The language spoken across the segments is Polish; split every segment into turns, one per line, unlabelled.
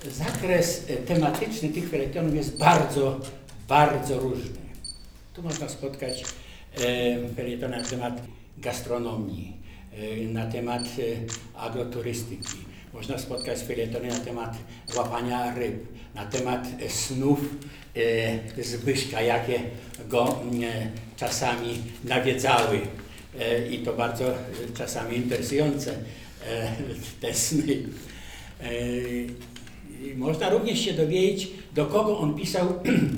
Zakres tematyczny tych felietonów jest bardzo, bardzo różny. Tu można spotkać felietony na temat gastronomii, na temat agroturystyki. Można spotkać felietony na temat łapania ryb, na temat snów Zbyszka, jakie go czasami nawiedzały. I to bardzo czasami interesujące te sny. Można również się dowiedzieć, do kogo on pisał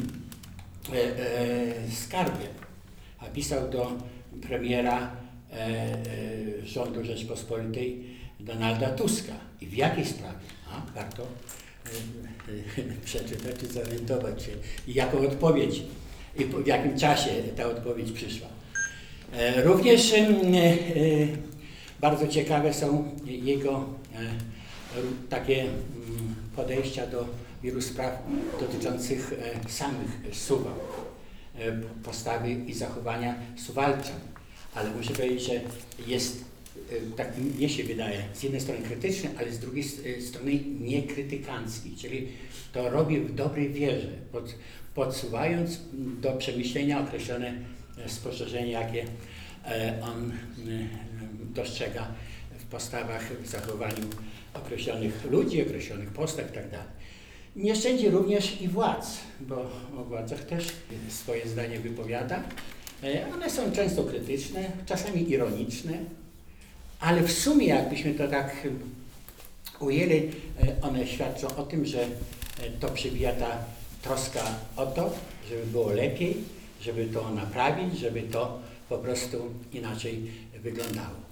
skargę. A pisał do premiera rządu Rzeczpospolitej Donalda Tuska. I w jakiej sprawie? Warto przeczytać i zorientować się, i jaką odpowiedź, i w jakim czasie ta odpowiedź przyszła. Również bardzo ciekawe są jego takie podejścia do wielu spraw dotyczących samych Suwałk, postawy i zachowania Suwalczan. Ale muszę powiedzieć, że jest, tak mnie się wydaje, z jednej strony krytyczny, ale z drugiej strony niekrytykancki, czyli to robi w dobrej wierze, podsuwając do przemyślenia określone spostrzeżenia, jakie on dostrzega w postawach, w zachowaniu określonych ludzi, określonych postaw itd. Nie szczędzi również i władz, bo o władzach też swoje zdanie wypowiada. One są często krytyczne, czasami ironiczne, ale w sumie, jakbyśmy to tak ujęli, one świadczą o tym, że to przybija ta troska o to, żeby było lepiej, żeby to naprawić, żeby to po prostu inaczej wyglądało.